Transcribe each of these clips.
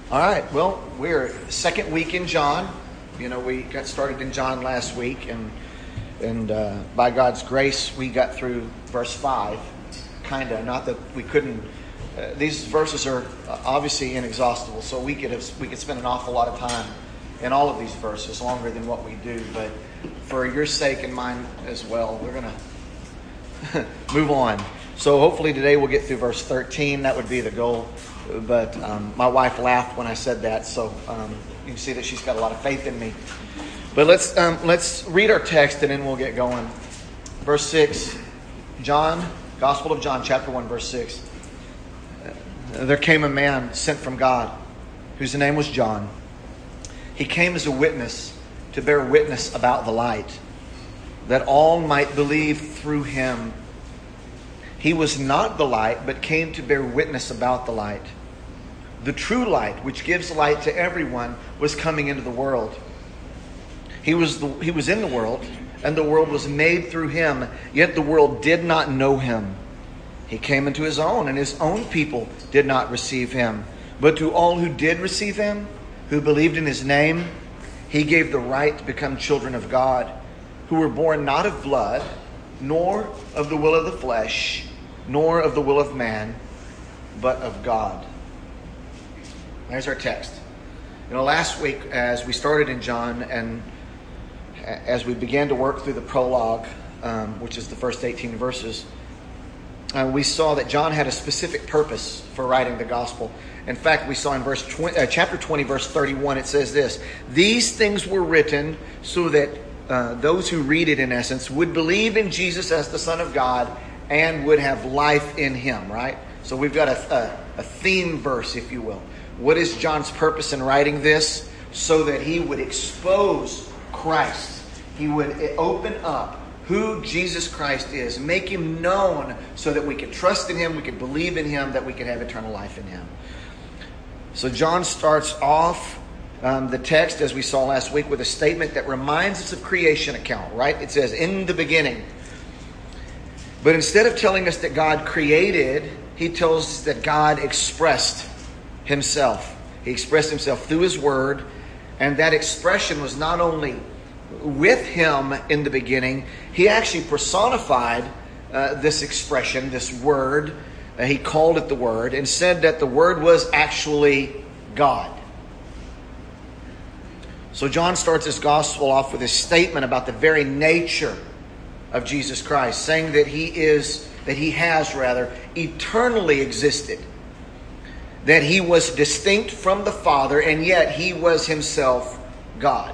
All right, well, we're second week in John. We got started in John last week, and by God's grace, we got through verse 5, kind of. Not that we couldn't. These verses are obviously inexhaustible, so we could spend an awful lot of time in all of these verses, longer than what we do. But for your sake and mine as well, we're going to move on. So hopefully today we'll get through verse 13. That would be the goal. But my wife laughed when I said that, so you can see that she's got a lot of faith in me. But let's read our text and then we'll get going. Verse 6, John, Gospel of John, chapter 1, verse 6. There came a man sent from God, whose name was John. He came as a witness to bear witness about the light, that all might believe through him. He was not the light, but came to bear witness about the light. The true light, which gives light to everyone, was coming into the world. He was in the world, and the world was made through him, yet the world did not know him. He came into his own, and his own people did not receive him. But to all who did receive him, who believed in his name, he gave the right to become children of God, who were born not of blood, nor of the will of the flesh, nor of the will of man, but of God. There's our text. Last week, as we started in John, and as we began to work through the prologue, which is the first 18 verses, we saw that John had a specific purpose for writing the gospel. In fact, we saw in chapter 20, verse 31, it says this: "These things were written so that those who read it, in essence, would believe in Jesus as the Son of God and would have life in him," right? So we've got a theme verse, if you will. What is John's purpose in writing this? So that he would expose Christ. He would open up who Jesus Christ is, make him known so that we could trust in him, we could believe in him, that we could have eternal life in him. So John starts off the text, as we saw last week, with a statement that reminds us of creation account, right? It says, "In the beginning." But instead of telling us that God created, he tells us that God expressed himself. He expressed himself through his word, and that expression was not only with him in the beginning, he actually personified this expression, this word. He called it the Word, and said that the Word was actually God. So John starts his gospel off with a statement about the very nature of Jesus Christ, saying that he has eternally existed. That he was distinct from the Father, and yet he was himself God.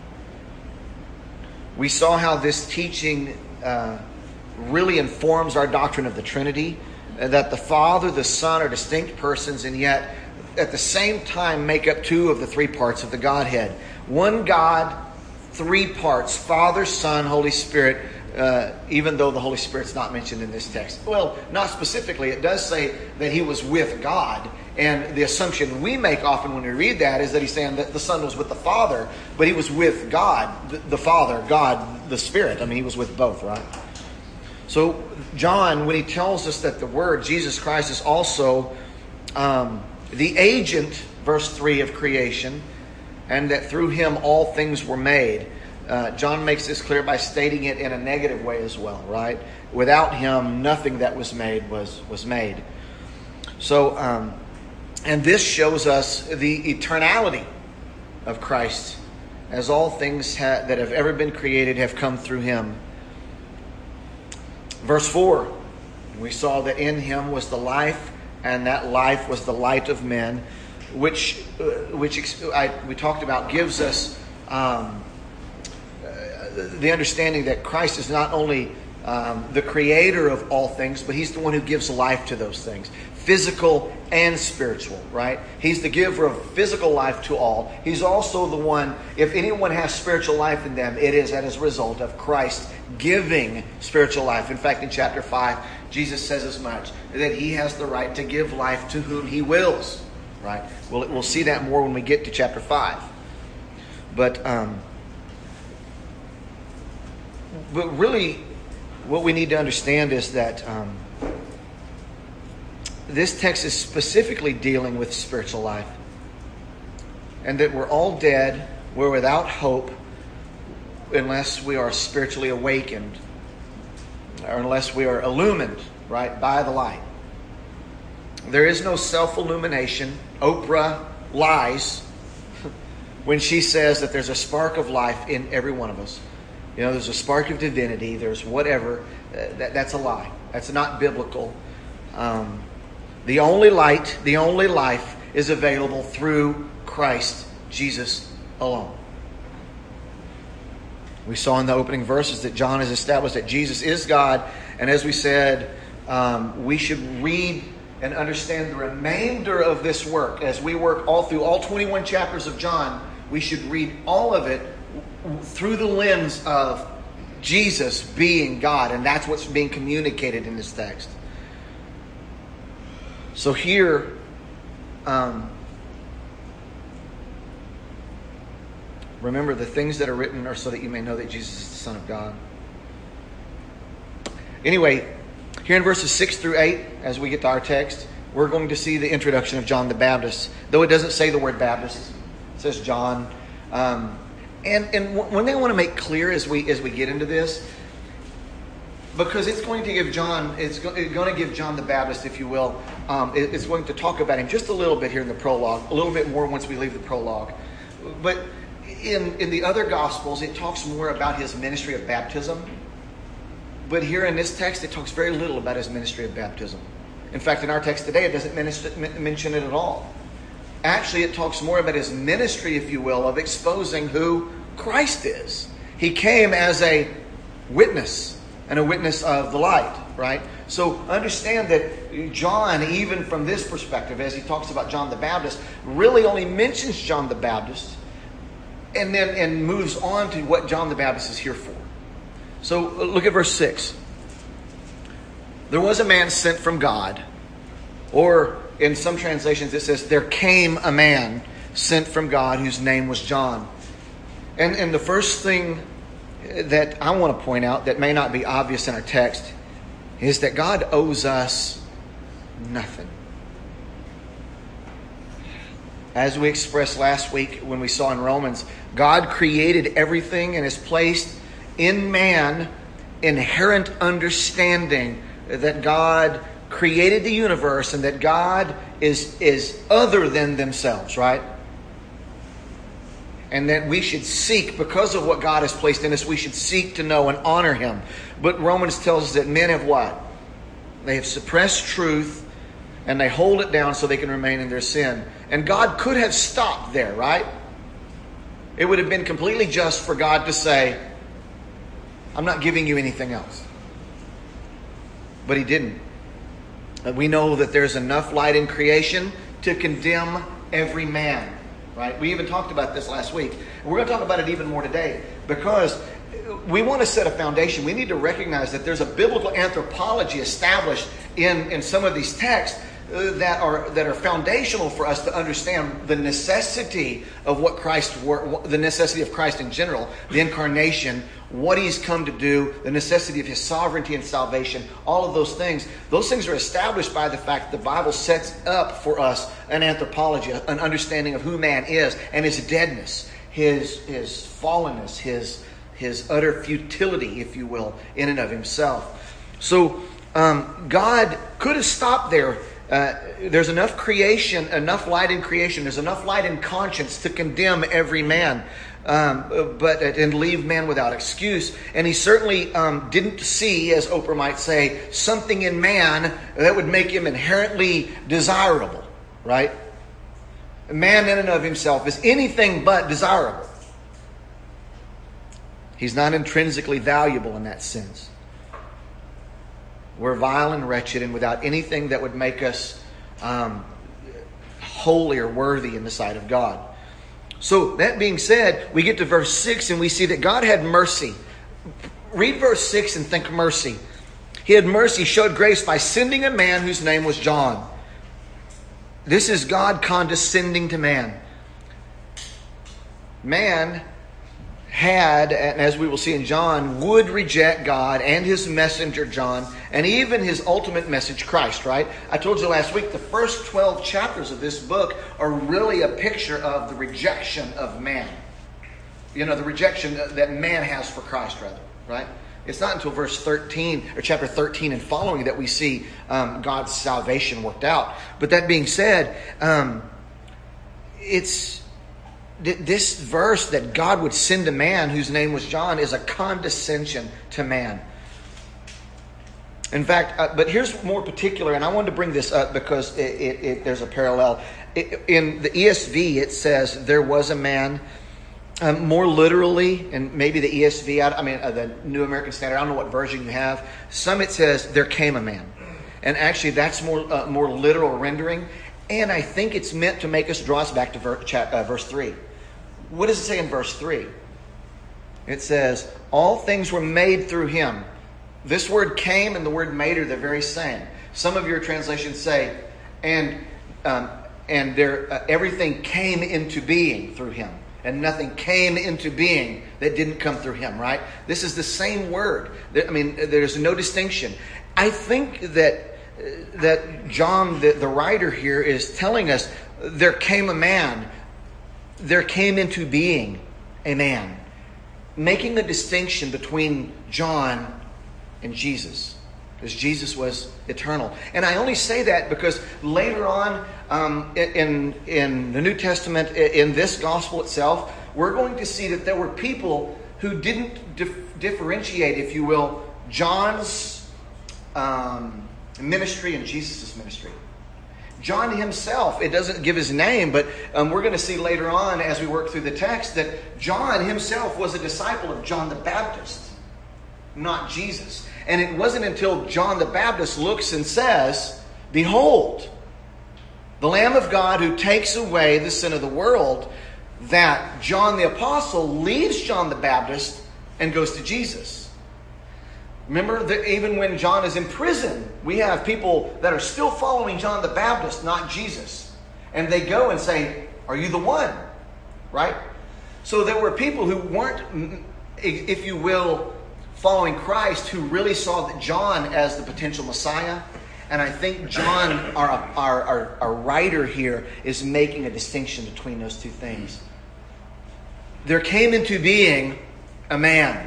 We saw how this teaching really informs our doctrine of the Trinity, that the Father, the Son are distinct persons, and yet at the same time make up two of the three parts of the Godhead. One God, three parts: Father, Son, Holy Spirit, even though the Holy Spirit's not mentioned in this text. Well, not specifically. It does say that he was with God. And the assumption we make often when we read that is that he's saying that the Son was with the Father, but he was with God, the Father, God, the Spirit. I mean, he was with both, right? So John, when he tells us that the Word, Jesus Christ, is also the agent, verse 3, of creation, and that through him all things were made, John makes this clear by stating it in a negative way as well, right? Without him, nothing that was made was made. So, and this shows us the eternality of Christ, as all things that have ever been created have come through him. Verse 4, we saw that in him was the life, and that life was the light of men, which we talked about gives us the understanding that Christ is not only the creator of all things, but he's the one who gives life to those things. Physical and spiritual, right? He's the giver of physical life to all. He's also the one, if anyone has spiritual life in them, it is as a result of Christ giving spiritual life. In fact, in chapter 5, Jesus says as much, that he has the right to give life to whom he wills, right? We'll see that more when we get to chapter 5. But really, what we need to understand is that this text is specifically dealing with spiritual life. and that we're all dead, we're without hope, unless we are spiritually awakened, or unless we are illumined, right, by the light. There is no self-illumination. Oprah lies when she says that there's a spark of life in every one of us. You know, there's a spark of divinity, there's whatever. That's a lie. That's not biblical. The only light, the only life is available through Christ Jesus alone. We saw in the opening verses that John has established that Jesus is God. And as we said, we should read and understand the remainder of this work. As we work all through all 21 chapters of John, we should read all of it through the lens of Jesus being God. And that's what's being communicated in this text. So here, remember, the things that are written are so that you may know that Jesus is the Son of God. Anyway, here in verses 6 through 8, as we get to our text, we're going to see the introduction of John the Baptist. Though it doesn't say the word Baptist, it says John. And one thing I want to make clear as we get into this, because it's going to give John, it's going to give John the Baptist, if you will, it's going to talk about him just a little bit here in the prologue, a little bit more once we leave the prologue. But in the other Gospels, it talks more about his ministry of baptism. But here in this text, it talks very little about his ministry of baptism. In fact, in our text today, it doesn't mention it at all. Actually, it talks more about his ministry, if you will, of exposing who Christ is. He came as a witness, and a witness of the light, right? So understand that John, even from this perspective, as he talks about John the Baptist, really only mentions John the Baptist and moves on to what John the Baptist is here for. So look at verse 6. There was a man sent from God, or in some translations it says there came a man sent from God whose name was John. And the first thing that I want to point out that may not be obvious in our text is that God owes us nothing. As we expressed last week when we saw in Romans, God created everything and has placed in man inherent understanding that God created the universe and that God is other than themselves, right? And that we should seek, because of what God has placed in us, we should seek to know and honor Him. But Romans tells us that men have what? They have suppressed truth and they hold it down so they can remain in their sin. And God could have stopped there, right? It would have been completely just for God to say, I'm not giving you anything else. But He didn't. We know that there's enough light in creation to condemn every man. Right? We even talked about this last week. We're going to talk about it even more today, because we want to set a foundation. We need to recognize that there's a biblical anthropology established in some of these texts that are foundational for us to understand the necessity of what Christ, the necessity of Christ in general, the incarnation, what He's come to do, the necessity of His sovereignty and salvation, all of those things. Those things are established by the fact that the Bible sets up for us an anthropology, an understanding of who man is and his deadness, his fallenness, his utter futility, if you will, in and of Himself. So God could have stopped there. There's enough creation, enough light in creation. There's enough light in conscience to condemn every man, and leave man without excuse. And He certainly didn't see, as Oprah might say, something in man that would make him inherently desirable, right? Man in and of himself is anything but desirable. He's not intrinsically valuable in that sense. We're vile and wretched and without anything that would make us holy or worthy in the sight of God. So that being said, we get to verse 6 and we see that God had mercy. Read verse 6 and think mercy. He had mercy, showed grace by sending a man whose name was John. This is God condescending to man. Man had, and as we will see in John, would reject God and his messenger John, and even his ultimate message, Christ, right? I told you last week, the first 12 chapters of this book are really a picture of the rejection of man. The rejection that man has for Christ, rather, right? It's not until verse 13, or chapter 13 and following, that we see God's salvation worked out. But that being said, this verse that God would send a man whose name was John is a condescension to man. In fact, but here's more particular, and I wanted to bring this up because there's a parallel. In the ESV, it says, there was a man. More literally, and maybe the ESV, the New American Standard, I don't know what version you have. Some it says, there came a man. And actually, that's more literal rendering. And I think it's meant to make us draw us back to verse 3. What does it say in verse 3? It says, all things were made through him. This word came and the word made are the very same. Some of your translations say, and everything came into being through him. And nothing came into being that didn't come through him, right? This is the same word. There's no distinction. I think that John, the writer here, is telling us there came a man. There came into being a man. Making a distinction between John and Jesus. Because Jesus was eternal. And I only say that because later on in the New Testament, in this gospel itself, we're going to see that there were people who didn't differentiate, if you will, John's ministry and Jesus' ministry. John himself, it doesn't give his name, but we're going to see later on as we work through the text that John himself was a disciple of John the Baptist, not Jesus. And it wasn't until John the Baptist looks and says, behold, the Lamb of God who takes away the sin of the world, that John the Apostle leaves John the Baptist and goes to Jesus. Remember that even when John is in prison, we have people that are still following John the Baptist, not Jesus. And they go and say, are you the one? Right? So there were people who weren't, if you will, following Christ, who really saw that John as the potential Messiah. And I think John, our writer here, is making a distinction between those two things. There came into being a man.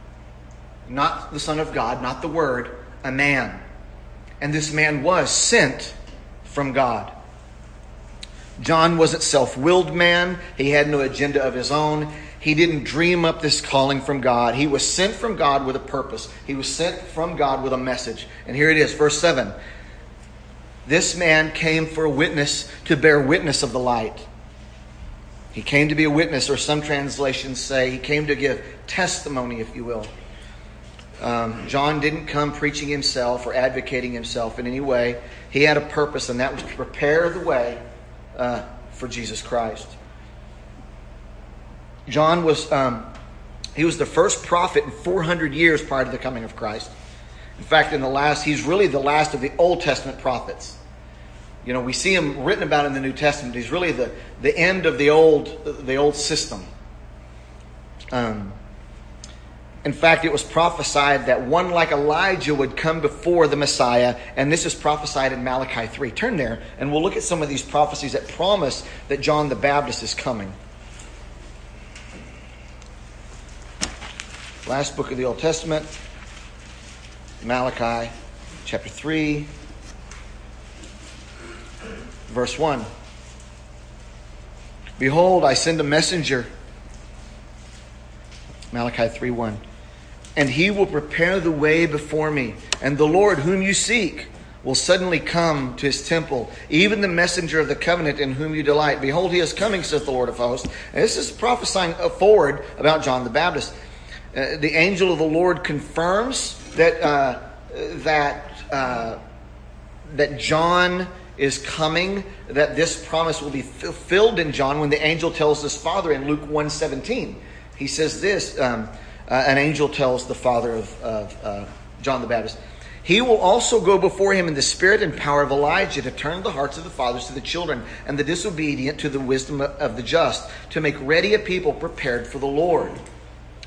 Not the Son of God, not the Word, a man. And this man was sent from God. John wasn't self-willed man. He had no agenda of his own. He didn't dream up this calling from God. He was sent from God with a purpose. He was sent from God with a message. And here it is, verse 7. This man came for a witness, to bear witness of the light. He came to be a witness, or some translations say he came to give testimony, if you will. John didn't come preaching himself or advocating himself in any way. He had a purpose, and that was to prepare the way for Jesus Christ. John was he was the first prophet in 400 years prior to the coming of Christ. In fact, he's really the last of the Old Testament prophets. We see him written about in the New Testament. He's really the end of the old system. In fact, it was prophesied that one like Elijah would come before the Messiah, and this is prophesied in Malachi 3. Turn there, and we'll look at some of these prophecies that promise that John the Baptist is coming. Last book of the Old Testament, Malachi chapter 3, verse 1. Behold, I send a messenger, Malachi 3:1, and he will prepare the way before me, and the Lord whom you seek will suddenly come to his temple, even the messenger of the covenant in whom you delight. Behold, he is coming, says the Lord of hosts. And this is prophesying forward about John the Baptist. The angel of the Lord confirms that John is coming, that this promise will be fulfilled in John when the angel tells his father in Luke 1:17. He says this, an angel tells the father of John the Baptist, he will also go before him in the spirit and power of Elijah to turn the hearts of the fathers to the children and the disobedient to the wisdom of the just, to make ready a people prepared for the Lord.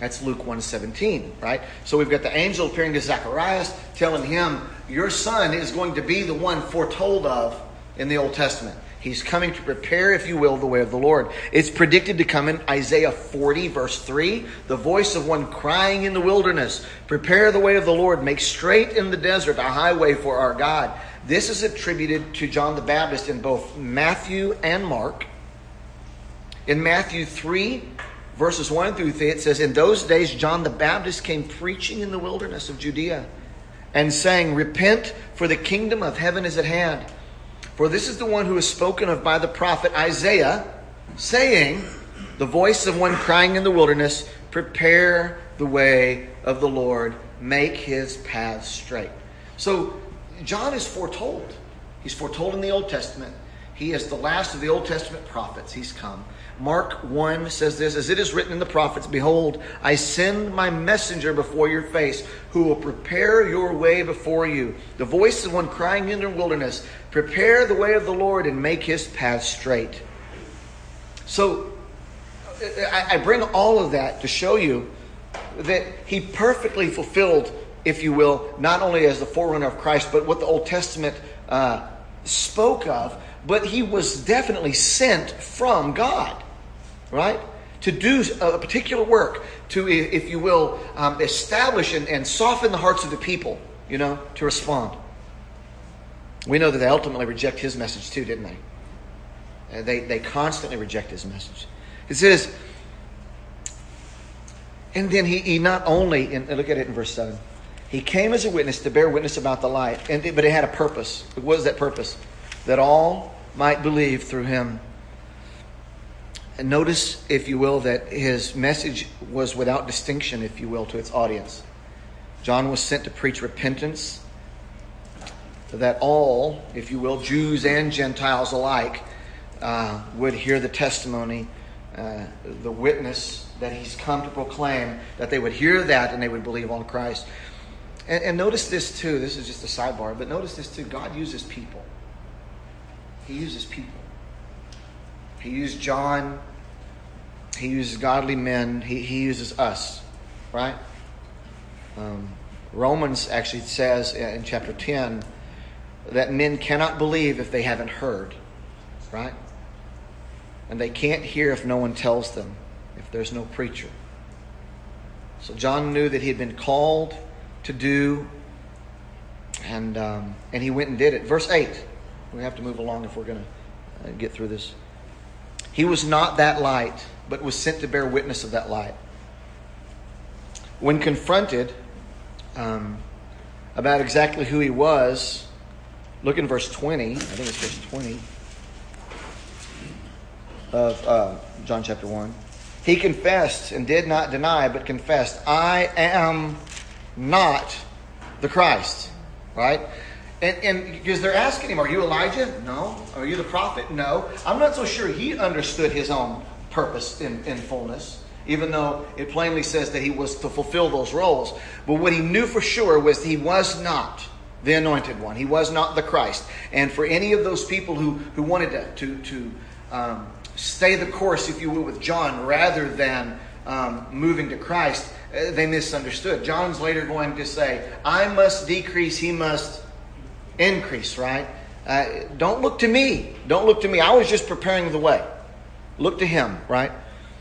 That's Luke 1:17, right? So we've got the angel appearing to Zacharias, telling him, your son is going to be the one foretold of in the Old Testament. He's coming to prepare, if you will, the way of the Lord. It's predicted to come in Isaiah 40, verse 3. The voice of one crying in the wilderness, prepare the way of the Lord, make straight in the desert a highway for our God. This is attributed to John the Baptist in both Matthew and Mark. In Matthew 3, verses 1 through 3, it says, in those days John the Baptist came preaching in the wilderness of Judea and saying, repent, for the kingdom of heaven is at hand. For this is the one who is spoken of by the prophet Isaiah, saying, the voice of one crying in the wilderness, prepare the way of the Lord, make his paths straight. So John is foretold. He's foretold in the Old Testament. He is the last of the Old Testament prophets. He's come. Mark 1 says this, as it is written in the prophets, behold, I send my messenger before your face, who will prepare your way before you. The voice of one crying in the wilderness, prepare the way of the Lord and make his path straight. So I bring all of that to show you that he perfectly fulfilled, if you will, not only as the forerunner of Christ, but what the Old Testament spoke of. But he was definitely sent from God, right? To do a particular work, to, if you will, establish and soften the hearts of the people, to respond. We know that they ultimately reject his message too, didn't they? They constantly reject his message. It says, and then he not only, and look at it in verse 7, he came as a witness to bear witness about the light, but it had a purpose. What was that purpose? That all might believe through him. And notice, if you will, that his message was without distinction, if you will, to its audience. John was sent to preach repentance, that all, if you will, Jews and Gentiles alike, would hear the testimony, the witness that he's come to proclaim, that they would hear that and they would believe on Christ. And notice this too, this is just a sidebar, but notice this too, God uses people. He uses people. He used John. He uses godly men. He uses us, right? Romans actually says in chapter 10 that men cannot believe if they haven't heard, right? And they can't hear if no one tells them, if there's no preacher. So John knew that he had been called to do, and he went and did it. Verse 8. We have to move along if we're going to get through this. He was not that light, but was sent to bear witness of that light. When confronted about exactly who he was, look in verse 20. I think it's verse 20 of John chapter 1. He confessed and did not deny, but confessed, I am not the Christ. Right? And because they're asking him, are you Elijah? No. Are you the prophet? No. I'm not so sure he understood his own purpose in fullness, even though it plainly says that he was to fulfill those roles. But what he knew for sure was he was not the anointed one. He was not the Christ. And for any of those people who wanted to stay the course, if you will, with John rather than moving to Christ, they misunderstood. John's later going to say, I must decrease, he must increase, right? Don't look to me. Don't look to me. I was just preparing the way. Look to him, right?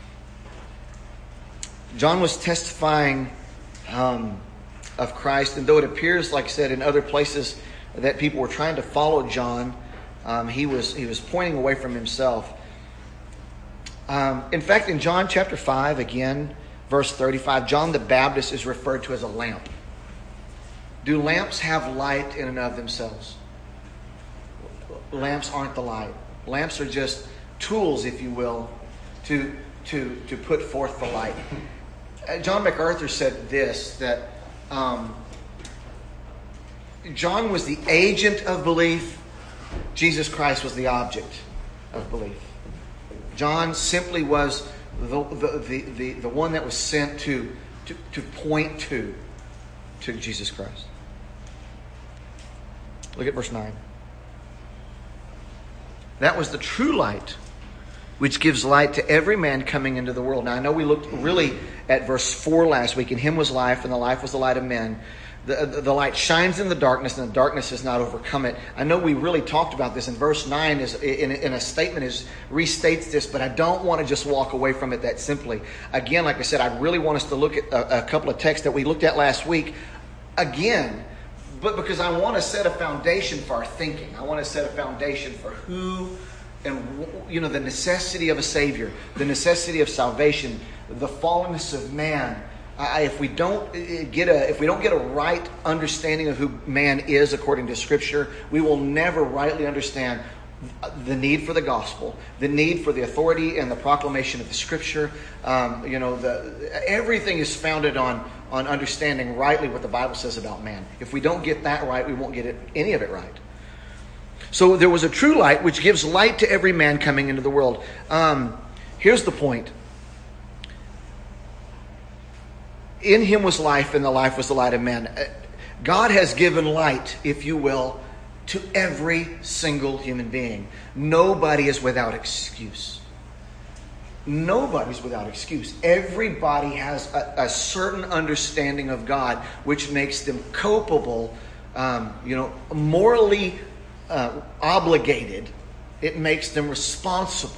John was testifying of Christ, and though it appears, like I said, in other places that people were trying to follow John, he was pointing away from himself. In fact, in John chapter 5, again, verse 35, John the Baptist is referred to as a lamp. Do lamps have light in and of themselves? Lamps aren't the light. Lamps are just tools, if you will, to put forth the light. John MacArthur said this, that John was the agent of belief. Jesus Christ was the object of belief. John simply was the one that was sent to point to Jesus Christ. Look at verse 9. That was the true light which gives light to every man coming into the world. Now, I know we looked really at verse 4 last week. In him was life, and the life was the light of men. The light shines in the darkness, and the darkness has not overcome it. I know we really talked about this, and verse 9 is in a statement restates this, but I don't want to just walk away from it that simply. Again, like I said, I really want us to look at a couple of texts that we looked at last week again, but because I want to set a foundation for our thinking. I want to set a foundation for who and, the necessity of a Savior, the necessity of salvation, the fallenness of man. If we don't get a right understanding of who man is according to Scripture, we will never rightly understand the need for the gospel, the need for the authority and the proclamation of the Scripture. Everything is founded on understanding rightly what the Bible says about man. If we don't get that right, we won't get any of it right. So there was a true light which gives light to every man coming into the world. Here's the point. In him was life, and the life was the light of men. God has given light, if you will, to every single human being. Nobody is without excuse. Nobody's without excuse. Everybody has a certain understanding of God, which makes them culpable, morally obligated. It makes them responsible.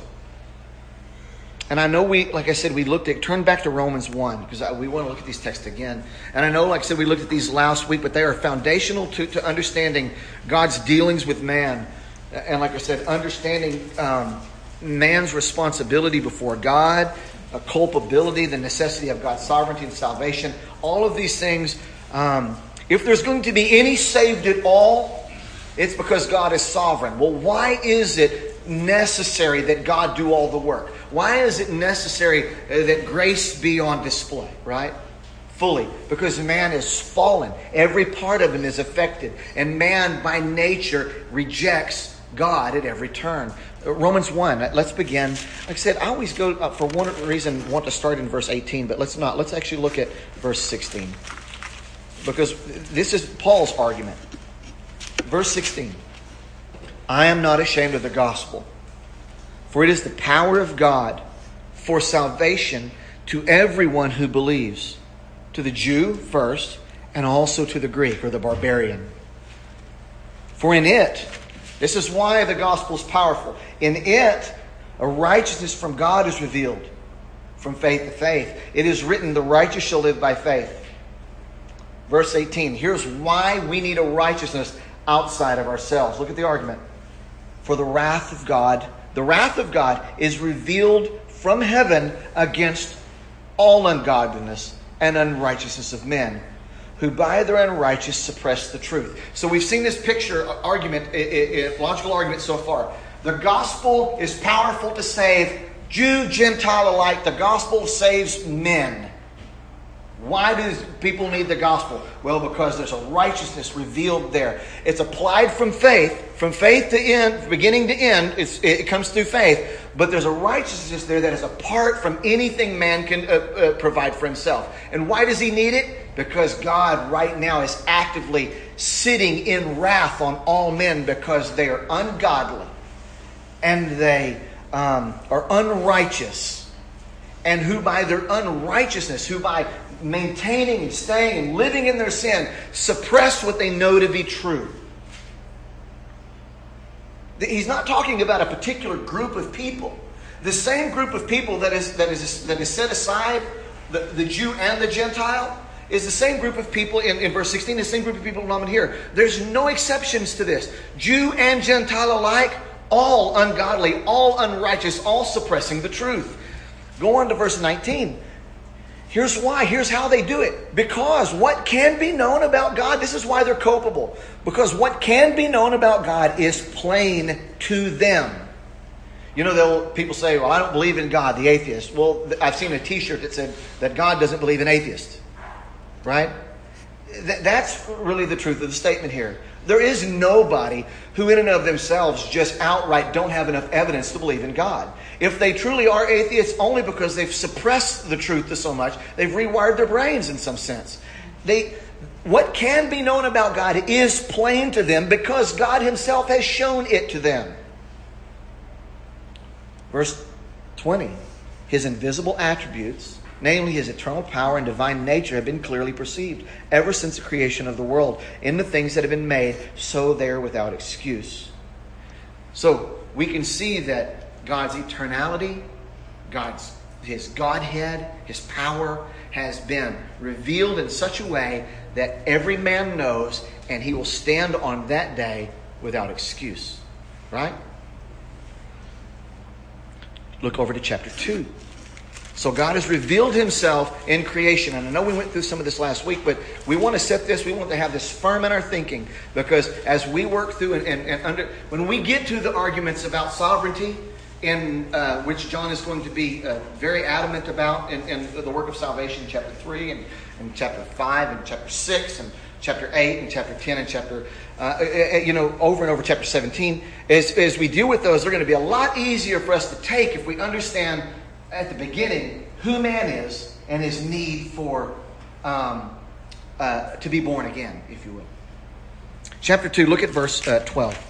And I know turn back to Romans 1, because we want to look at these texts again. And I know, like I said, we looked at these last week, but they are foundational to understanding God's dealings with man. And like I said, understanding man's responsibility before God, a culpability, the necessity of God's sovereignty and salvation. All of these things, if there's going to be any saved at all, it's because God is sovereign. Well, why is it necessary that God do all the work? Why is it necessary that grace be on display, right? Fully. Because man is fallen. Every part of him is affected. And man, by nature, rejects God at every turn. Romans 1, let's begin. Like I said, I always go, for one reason, want to start in verse 18, but let's not. Let's actually look at verse 16. Because this is Paul's argument. Verse 16. I am not ashamed of the gospel, for it is the power of God for salvation to everyone who believes, to the Jew first, and also to the Greek or the barbarian. For in it, this is why the gospel is powerful, in it a righteousness from God is revealed, from faith to faith. It is written, the righteous shall live by faith. Verse 18, here's why we need a righteousness outside of ourselves. Look at the argument. For the wrath of God is revealed from heaven against all ungodliness and unrighteousness of men, who by their unrighteousness suppress the truth. So we've seen this picture argument, logical argument so far. The gospel is powerful to save Jew, Gentile alike. The gospel saves men. Why do people need the gospel? Well, because there's a righteousness revealed there. It's applied from faith to end, beginning to end. It comes through faith. But there's a righteousness there that is apart from anything man can provide for himself. And why does he need it? Because God right now is actively sitting in wrath on all men because they are ungodly and they are unrighteous. And who by their unrighteousness, who by maintaining and staying and living in their sin, suppress what they know to be true. He's not talking about a particular group of people. The same group of people that is set aside, the Jew and the Gentile, is the same group of people in verse 16, the same group of people nominated here. There's no exceptions to this. Jew and Gentile alike, all ungodly, all unrighteous, all suppressing the truth. Go on to verse 19. Here's why. Here's how they do it. Because what can be known about God, this is why they're culpable. Because what can be known about God is plain to them. People say, well, I don't believe in God, the atheist. Well, I've seen a t-shirt that said that God doesn't believe in atheists. Right? That's really the truth of the statement here. There is nobody who in and of themselves just outright don't have enough evidence to believe in God. If they truly are atheists, only because they've suppressed the truth to so much, they've rewired their brains in some sense. What can be known about God is plain to them because God himself has shown it to them. Verse 20. His invisible attributes, namely his eternal power and divine nature, have been clearly perceived ever since the creation of the world in the things that have been made, so they are without excuse. So we can see that God's eternality, his Godhead, his power has been revealed in such a way that every man knows, and he will stand on that day without excuse. Right? Look over to chapter 2. So God has revealed himself in creation. And I know we went through some of this last week, but we want to set this, we want to have this firm in our thinking. Because as we work through when we get to the arguments about sovereignty, in which John is going to be very adamant about in the work of salvation in chapter 3 and chapter 5 and chapter 6 and chapter 8 and chapter 10 and chapter, over and over chapter 17. As we deal with those, they're going to be a lot easier for us to take if we understand at the beginning who man is and his need for to be born again, if you will. Chapter 2, look at verse 12.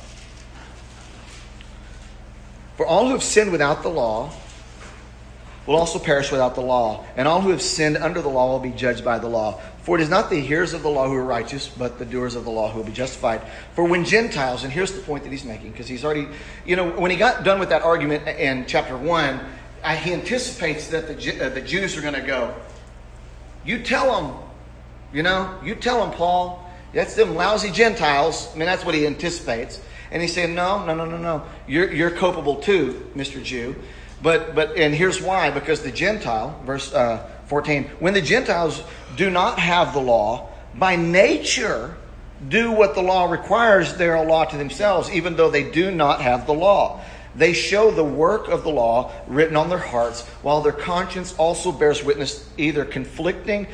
For all who have sinned without the law will also perish without the law, and all who have sinned under the law will be judged by the law. For it is not the hearers of the law who are righteous, but the doers of the law who will be justified. For when Gentiles, and here's the point that he's making, because he's already, when he got done with that argument in chapter 1, he anticipates that the Jews are going to go, you tell them, Paul, that's them lousy Gentiles. I mean, that's what he anticipates. And he's saying, no. You're culpable too, Mr. Jew. But here's why. Because the Gentile, verse 14, when the Gentiles do not have the law, by nature do what the law requires, they're a law to themselves, even though they do not have the law. They show the work of the law written on their hearts, while their conscience also bears witness, either conflicting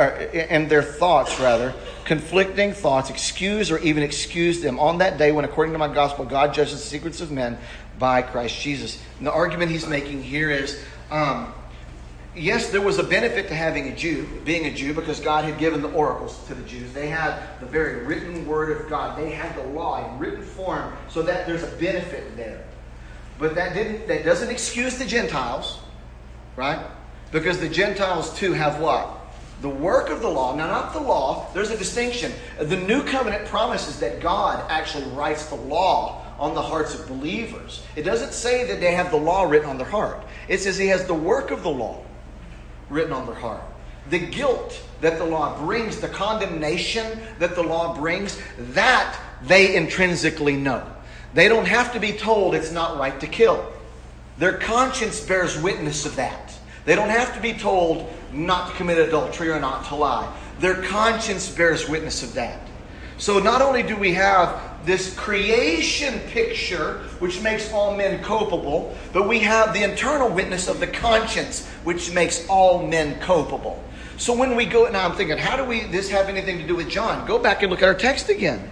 thoughts excuse or even excuse them on that day when, according to my gospel, God judges the secrets of men by Christ Jesus. And the argument he's making here is, yes, there was a benefit to being a Jew, because God had given the oracles to the Jews. They had the very written word of God. They had the law in written form, so that there's a benefit there. But that doesn't excuse the Gentiles, right? Because the Gentiles too have what? The work of the law. Now, not the law. There's a distinction. The new covenant promises that God actually writes the law on the hearts of believers. It doesn't say that they have the law written on their heart. It says he has the work of the law written on their heart. The guilt that the law brings, the condemnation that the law brings, that they intrinsically know. They don't have to be told it's not right to kill. Their conscience bears witness of that. They don't have to be told not to commit adultery or not to lie. Their conscience bears witness of that. So not only do we have this creation picture, which makes all men culpable, but we have the internal witness of the conscience, which makes all men culpable. So when we go, now I'm thinking, how do this have anything to do with John? Go back and look at our text again.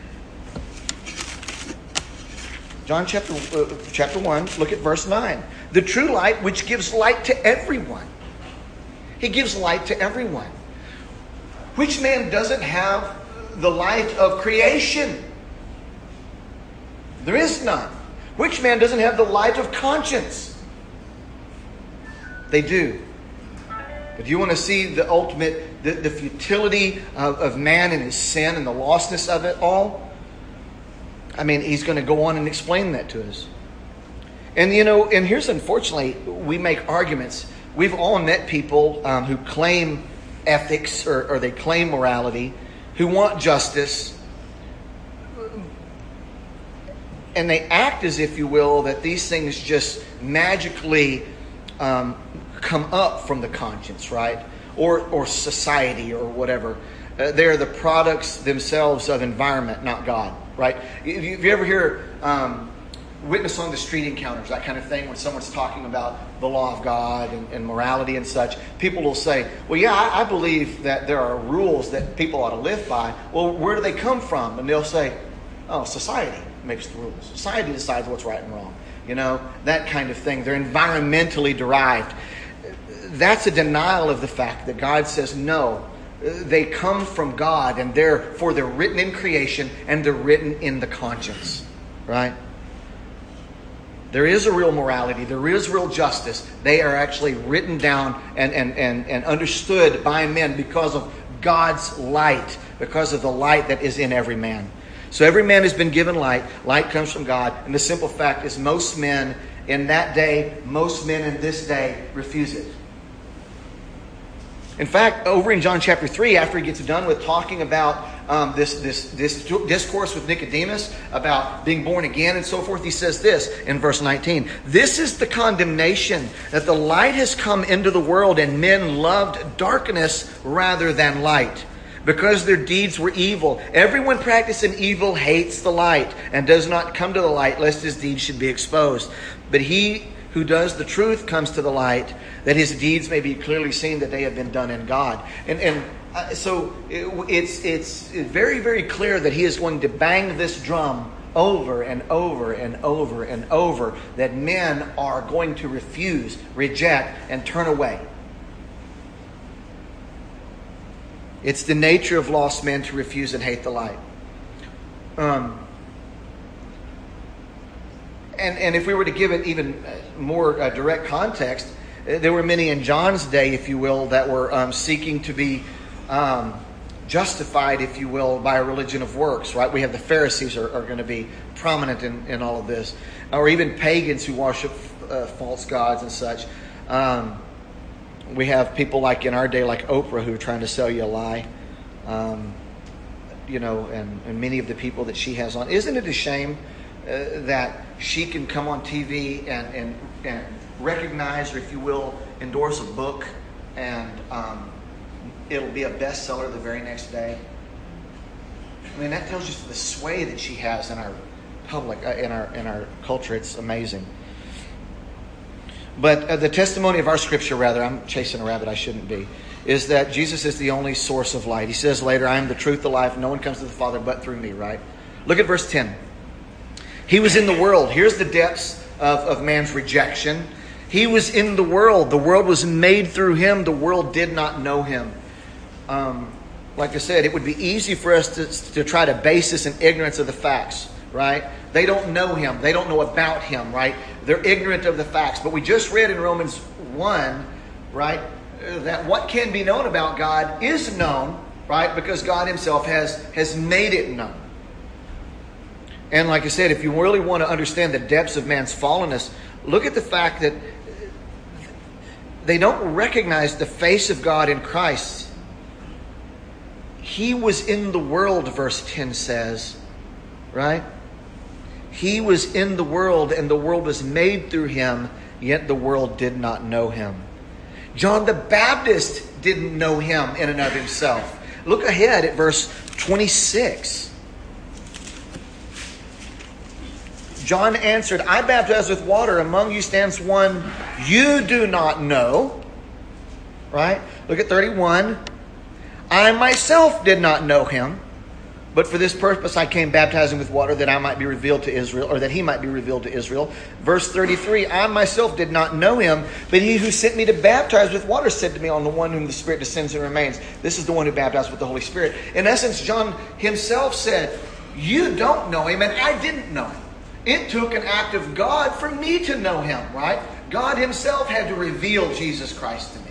John chapter 1, look at verse 9. The true light which gives light to everyone. He gives light to everyone. Which man doesn't have the light of creation? There is none. Which man doesn't have the light of conscience? They do. But do you want to see the ultimate, the futility of man and his sin and the lostness of it all? I mean, he's going to go on and explain that to us. And and here's, unfortunately, we make arguments. We've all met people who claim ethics or they claim morality, who want justice, and they act as if, you will, that these things just magically come up from the conscience, right? Or society or whatever. They're the products themselves of environment, not God, right? If you ever hear witness on the street encounters, that kind of thing, when someone's talking about the law of God and morality and such, people will say, well, yeah, I believe that there are rules that people ought to live by. Well, where do they come from? And they'll say, oh, society makes the rules. Society decides what's right and wrong. That kind of thing. They're environmentally derived. That's a denial of the fact that God says, no, they come from God, and therefore they're written in creation and they're written in the conscience, right? There is a real morality. There is real justice. They are actually written down and understood by men because of God's light, because of the light that is in every man. So every man has been given light. Light comes from God. And the simple fact is most men in that day, most men in this day refuse it. In fact, over in John chapter 3, after he gets done with talking about this discourse with Nicodemus about being born again and so forth, he says this in verse 19. This is the condemnation, that the light has come into the world, and men loved darkness rather than light, because their deeds were evil. Everyone practicing evil hates the light and does not come to the light, lest his deeds should be exposed. But he who does the truth comes to the light, that his deeds may be clearly seen that they have been done in God. So it's very, very clear that he is going to bang this drum over and over and over and over, that men are going to refuse, reject, and turn away. It's the nature of lost men to refuse and hate the light. And if we were to give it even more direct context, there were many in John's day, if you will, that were seeking to be justified, if you will, by a religion of works, right? We have the Pharisees are going to be prominent in all of this. Or even pagans who worship false gods and such. We have people like in our day, like Oprah, who are trying to sell you a lie. And many of the people that she has on. Isn't it a shame that she can come on TV and recognize, or if you will, endorse a book, and it'll be a bestseller the very next day? I mean, that tells you the sway that she has in our public, in our culture. It's amazing. But the testimony of our scripture, rather, I'm chasing a rabbit, I shouldn't be, is that Jesus is the only source of light. He says later, I am the truth, the life. No one comes to the Father but through me, right? Look at verse 10. He was in the world. Here's the depths of man's rejection. He was in the world. The world was made through him. The world did not know him. Like I said, it would be easy for us to try to base this in ignorance of the facts, right? They don't know him. They don't know about him, right? They're ignorant of the facts. But we just read in Romans 1, right, that what can be known about God is known, right, because God himself has made it known. And like I said, if you really want to understand the depths of man's fallenness, look at the fact that they don't recognize the face of God in Christ. He was in the world, verse 10 says, right? He was in the world, and the world was made through him, yet the world did not know him. John the Baptist didn't know him in and of himself. Look ahead at verse 26. John answered, I baptize with water. Among you stands one you do not know. Right? Look at 31. I myself did not know him, but for this purpose I came baptizing with water, that I might be revealed to Israel, or that he might be revealed to Israel. Verse 33, I myself did not know him, but he who sent me to baptize with water said to me, on the one whom the Spirit descends and remains. This is the one who baptized with the Holy Spirit. In essence, John himself said, you don't know him, and I didn't know him. It took an act of God for me to know him, right? God himself had to reveal Jesus Christ to me.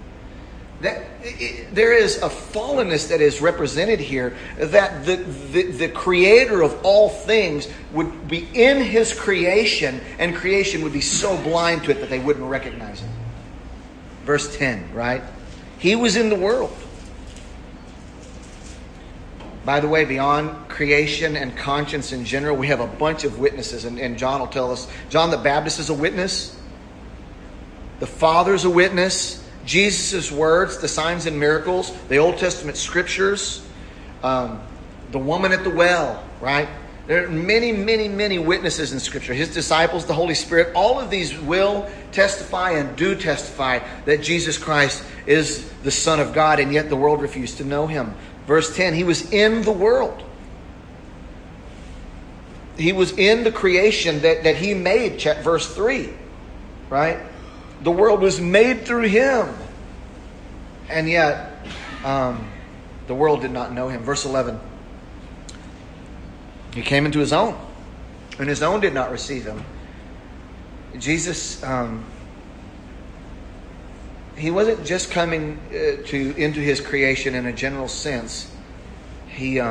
There is a fallenness that is represented here, that the creator of all things would be in his creation, and creation would be so blind to it that they wouldn't recognize it. Verse 10, right? He was in the world. By the way, beyond creation and conscience in general, we have a bunch of witnesses. And John will tell us, John the Baptist is a witness. The Father's a witness. Jesus' words, the signs and miracles, the Old Testament scriptures, the woman at the well, right? There are many, many, many witnesses in Scripture. His disciples, the Holy Spirit, all of these will testify and do testify that Jesus Christ is the Son of God, and yet the world refused to know him. Verse 10, he was in the world. He was in the creation that he made, verse 3, right? The world was made through him. And yet, the world did not know him. Verse 11, he came into his own, and his own did not receive him. Jesus, he wasn't just coming into his creation in a general sense. He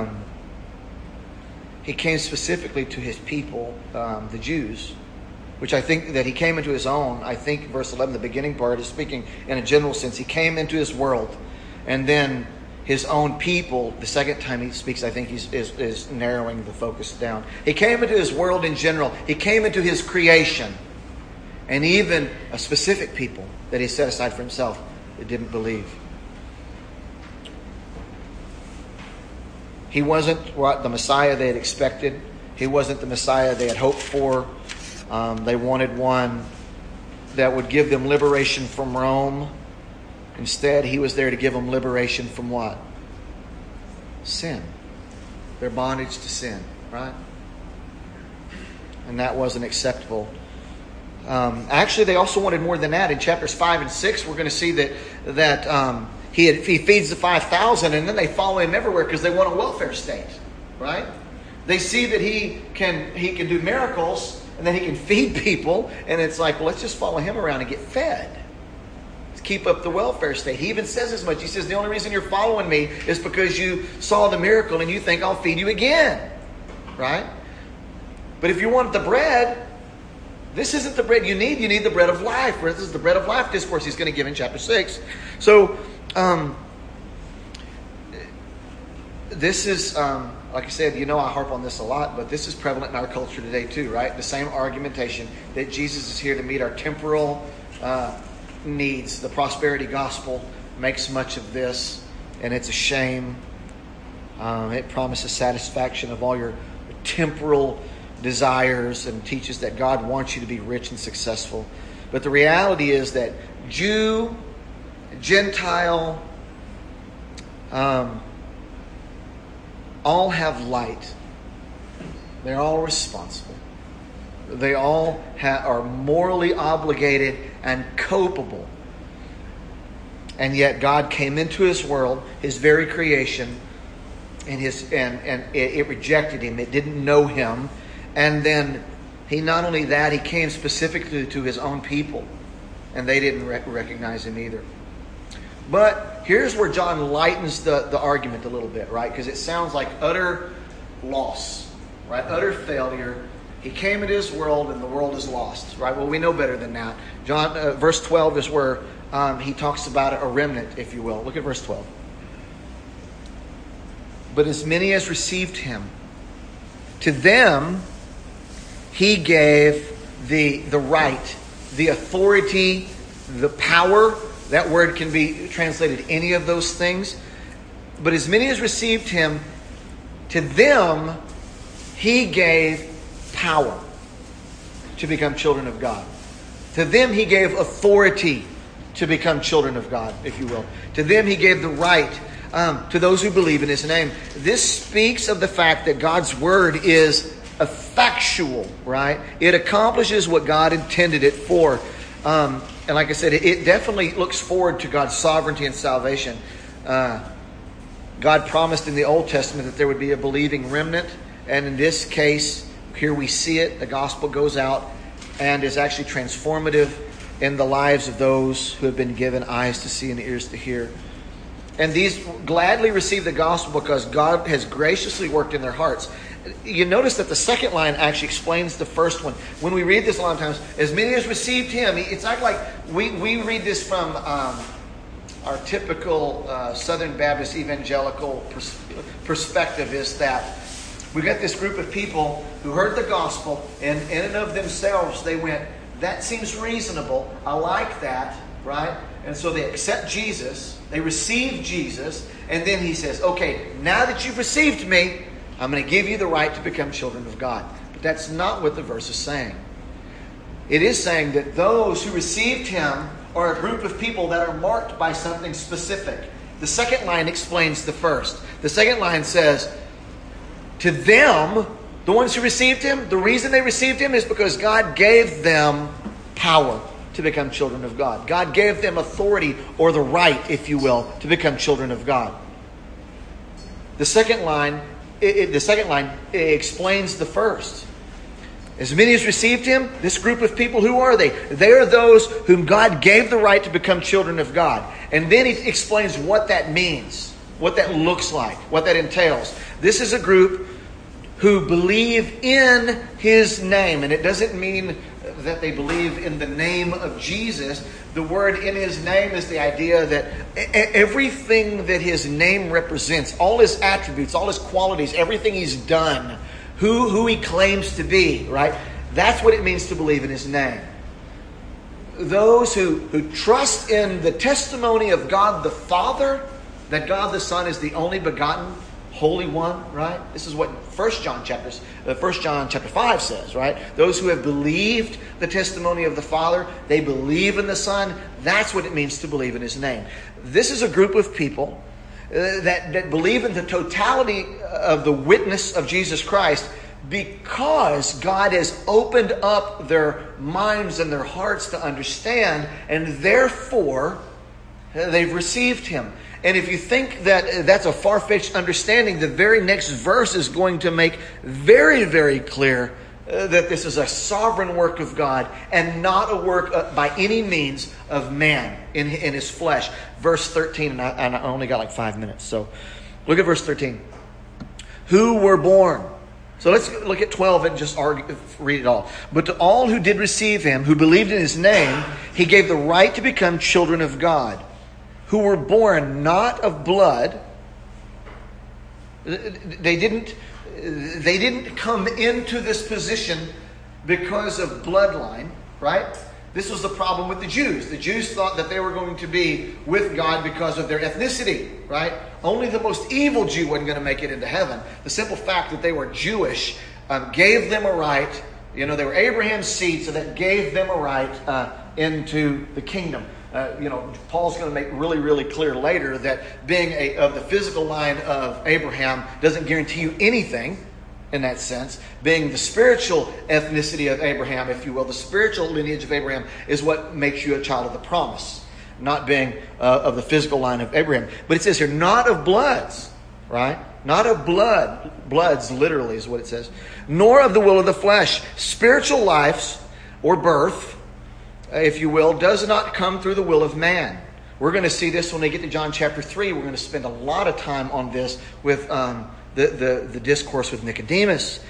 came specifically to his people, the Jews, which I think that he came into his own. I think verse 11, the beginning part, is speaking in a general sense. He came into his world, and then his own people, the second time he speaks, I think is narrowing the focus down. He came into his world in general. He came into his creation. And even a specific people that he set aside for himself that didn't believe. He wasn't what the Messiah they had expected. He wasn't the Messiah they had hoped for. They wanted one that would give them liberation from Rome. Instead, he was there to give them liberation from what? Sin. Their bondage to sin, right? And that wasn't acceptable. Actually, they also wanted more than that. In chapters 5 and 6, we're going to see that he feeds the 5,000, and then they follow him everywhere because they want a welfare state, right? They see that he can do miracles, and then he can feed people, and it's like, well, let's just follow him around and get fed. Let's keep up the welfare state. He even says as much. He says, the only reason you're following me is because you saw the miracle and you think I'll feed you again, right? But if you want the bread, this isn't the bread you need. You need the bread of life. This is the bread of life discourse he's going to give in chapter 6. So, this is, like I said, I harp on this a lot, but this is prevalent in our culture today too, right? The same argumentation that Jesus is here to meet our temporal needs. The prosperity gospel makes much of this, and it's a shame. It promises satisfaction of all your temporal desires and teaches that God wants you to be rich and successful. But the reality is that Jew, Gentile, all have light. They're all responsible. They all are morally obligated and culpable. And yet God came into his world, his very creation, and it rejected him. It didn't know him. And then he not only that, he came specifically to his own people. And they didn't recognize him either. But here's where John lightens the argument a little bit, right? Because it sounds like utter loss, right? Utter failure. He came into his world and the world is lost, right? Well, we know better than that. John, verse 12 is where he talks about a remnant, if you will. Look at verse 12. But as many as received him, to them he gave the right, the authority, the power. That word can be translated any of those things. But as many as received him, to them he gave power to become children of God. To them he gave authority to become children of God, if you will. To them he gave the right to those who believe in his name. This speaks of the fact that God's word is effectual, right? It accomplishes what God intended it for. And like I said, it definitely looks forward to God's sovereignty and salvation. God promised in the Old Testament that there would be a believing remnant. And in this case, here we see it. The gospel goes out and is actually transformative in the lives of those who have been given eyes to see and ears to hear. And these gladly receive the gospel because God has graciously worked in their hearts. You notice that the second line actually explains the first one. When we read this a lot of times, as many as received him, it's not like we read this from our typical Southern Baptist evangelical perspective, is that we got this group of people who heard the gospel, and in and of themselves they went, that seems reasonable, I like that, right? And so they accept Jesus, they receive Jesus, and then he says, okay, now that you've received me, I'm going to give you the right to become children of God. But that's not what the verse is saying. It is saying that those who received him are a group of people that are marked by something specific. The second line explains the first. The second line says, to them, the ones who received him, the reason they received him is because God gave them power to become children of God. God gave them authority, or the right, if you will, to become children of God. The second line explains the first. As many as received him, this group of people, who are they? They are those whom God gave the right to become children of God. And then he explains what that means, what that looks like, what that entails. This is a group who believe in his name. And it doesn't mean that they believe in the name of Jesus. The word in his name is the idea that everything that his name represents, all his attributes, all his qualities, everything he's done, who he claims to be, right? That's what it means to believe in his name. Those who trust in the testimony of God the Father, that God the Son is the only begotten Holy One, right? This is what 1 John chapter 5 says, right? Those who have believed the testimony of the Father, they believe in the Son. That's what it means to believe in his name. This is a group of people that believe in the totality of the witness of Jesus Christ because God has opened up their minds and their hearts to understand, and therefore they've received him. And if you think that that's a far-fetched understanding, the very next verse is going to make very, very clear that this is a sovereign work of God and not a work by any means of man in his flesh. Verse 13, and I only got like 5 minutes, so look at verse 13. Who were born. So let's look at 12 and just read it all. But to all who did receive him, who believed in his name, he gave the right to become children of God, who were born not of blood. They didn't come into this position because of bloodline, right? This was the problem with the Jews. The Jews thought that they were going to be with God because of their ethnicity, right? Only the most evil Jew wasn't going to make it into heaven. The simple fact that they were Jewish gave them a right. They were Abraham's seed, so that gave them a right into the kingdom. Paul's going to make really, really clear later that being of the physical line of Abraham doesn't guarantee you anything in that sense. Being the spiritual ethnicity of Abraham, if you will, the spiritual lineage of Abraham is what makes you a child of the promise, not being of the physical line of Abraham. But it says here, not of bloods, right? Not of bloods literally is what it says, nor of the will of the flesh. Spiritual lives or birth, if you will, does not come through the will of man. We're going to see this when we get to John chapter 3. We're going to spend a lot of time on this with the discourse with Nicodemus.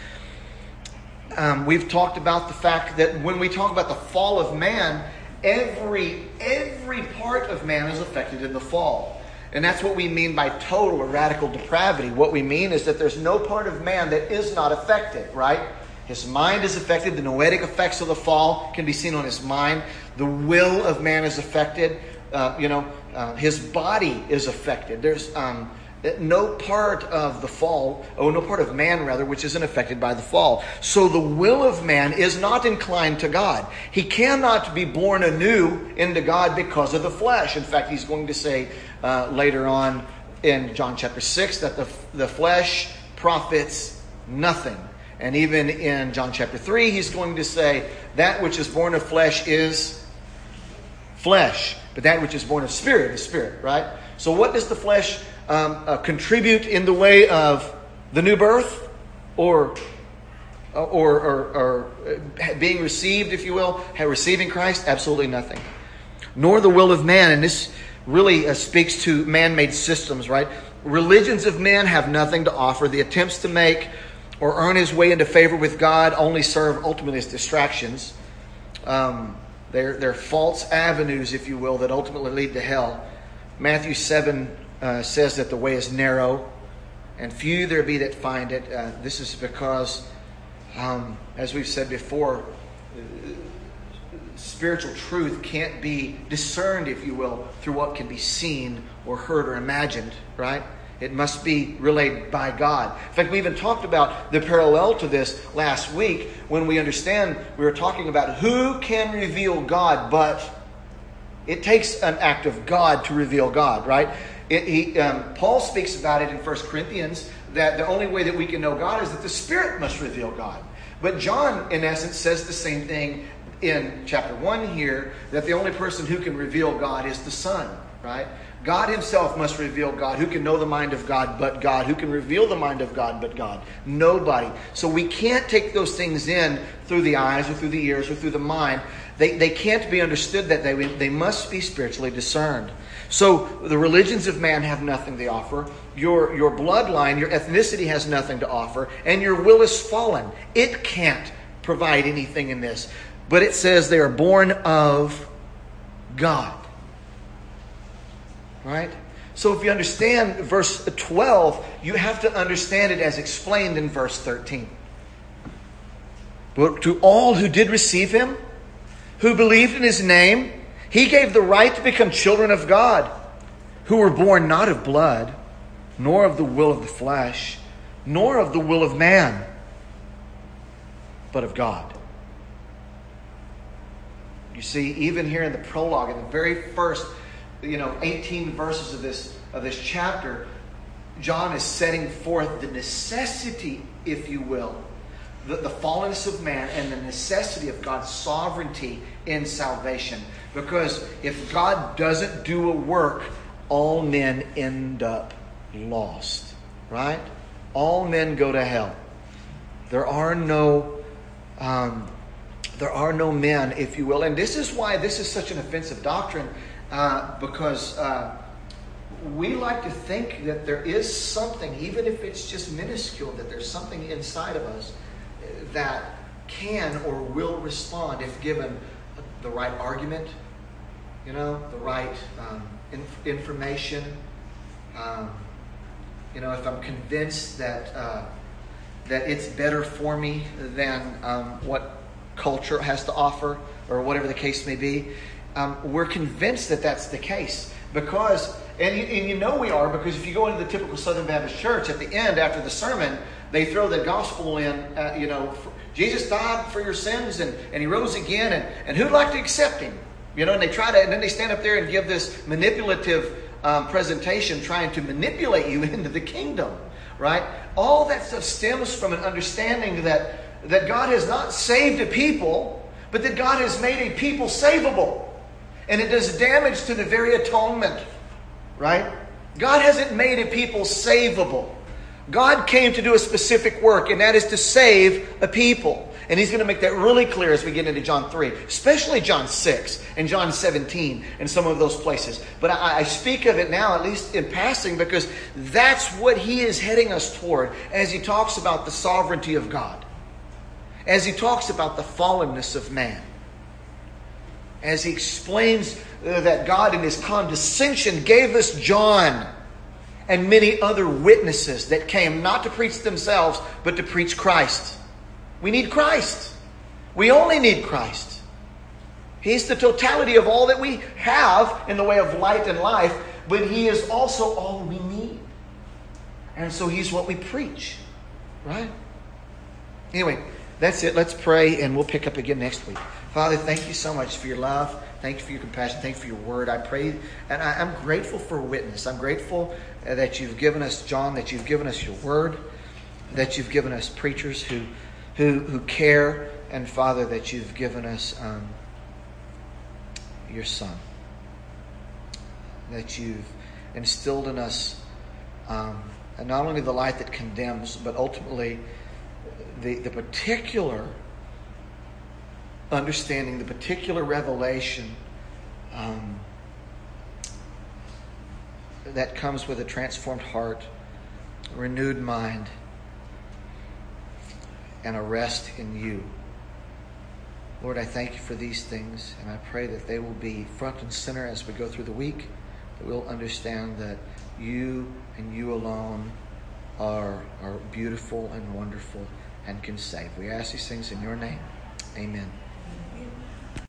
We've talked about the fact that when we talk about the fall of man, every part of man is affected in the fall. And that's what we mean by total or radical depravity. What we mean is that there's no part of man that is not affected, right? His mind is affected. The noetic effects of the fall can be seen on his mind. The will of man is affected. His body is affected. There's no part of the fall, no part of man rather, which isn't affected by the fall. So the will of man is not inclined to God. He cannot be born anew into God because of the flesh. In fact, he's going to say later on in John chapter 6 that the flesh profits nothing. And even in John chapter 3, he's going to say that which is born of flesh is flesh, but that which is born of spirit is spirit, right? So what does the flesh contribute in the way of the new birth or being received, if you will, receiving Christ? Absolutely nothing. Nor the will of man. And this really speaks to man-made systems, right? Religions of men have nothing to offer. The attempts to make or earn his way into favor with God only serve ultimately as distractions. They're false avenues, if you will, that ultimately lead to hell. Matthew 7 says that the way is narrow, and few there be that find it. This is because, as we've said before, spiritual truth can't be discerned, if you will, through what can be seen or heard or imagined, right? It must be relayed by God. In fact, we even talked about the parallel to this last week when we were talking about who can reveal God, but it takes an act of God to reveal God, right? Paul speaks about it in 1 Corinthians that the only way that we can know God is that the Spirit must reveal God. But John, in essence, says the same thing in chapter 1 here, that the only person who can reveal God is the Son. right? God himself must reveal God. Who can know the mind of God but God? Who can reveal the mind of God but God? Nobody. So we can't take those things in through the eyes or through the ears or through the mind. They can't be understood that they must be spiritually discerned. So the religions of man have nothing to offer. Your bloodline, your ethnicity has nothing to offer. And your will is fallen. It can't provide anything in this. But it says they are born of God. Right? So if you understand verse 12, you have to understand it as explained in verse 13. But to all who did receive him, who believed in his name, he gave the right to become children of God, who were born not of blood, nor of the will of the flesh, nor of the will of man, but of God. You see, even here in the prologue, in the very first 18 verses of this chapter, John is setting forth the necessity, if you will, the fallenness of man and the necessity of God's sovereignty in salvation. Because if God doesn't do a work, all men end up lost. Right? All men go to hell. There are no men, if you will. And this is why this is such an offensive doctrine. Because we like to think that there is something, even if it's just minuscule, that there's something inside of us that can or will respond if given the right argument, the right information. If I'm convinced that it's better for me than what culture has to offer, or whatever the case may be. We're convinced that that's the case because, and we are, because if you go into the typical Southern Baptist church, at the end, after the sermon, they throw the gospel in, Jesus died for your sins and he rose again, and who'd like to accept him? And they try to, and then they stand up there and give this manipulative presentation trying to manipulate you into the kingdom, right? All that stuff stems from an understanding that God has not saved a people, but that God has made a people savable. And it does damage to the very atonement, right? God hasn't made a people savable. God came to do a specific work, and that is to save a people. And he's going to make that really clear as we get into John 3, especially John 6 and John 17 and some of those places. But I speak of it now, at least in passing, because that's what he is heading us toward as he talks about the sovereignty of God, as he talks about the fallenness of man, as he explains that God in his condescension gave us John and many other witnesses that came not to preach themselves, but to preach Christ. We need Christ. We only need Christ. He's the totality of all that we have in the way of light and life, but he is also all we need. And so he's what we preach. Right? Anyway, that's it. Let's pray and we'll pick up again next week. Father, thank you so much for your love. Thank you for your compassion. Thank you for your word. I pray, and I'm grateful for witness. I'm grateful that you've given us, John, that you've given us your word, that you've given us preachers who care, and Father, that you've given us your Son, that you've instilled in us and not only the light that condemns, but ultimately the particular understanding, the particular revelation that comes with a transformed heart, a renewed mind, and a rest in you. Lord, I thank you for these things, and I pray that they will be front and center as we go through the week, that we'll understand that you and you alone are beautiful and wonderful and can save. We ask these things in your name. Amen.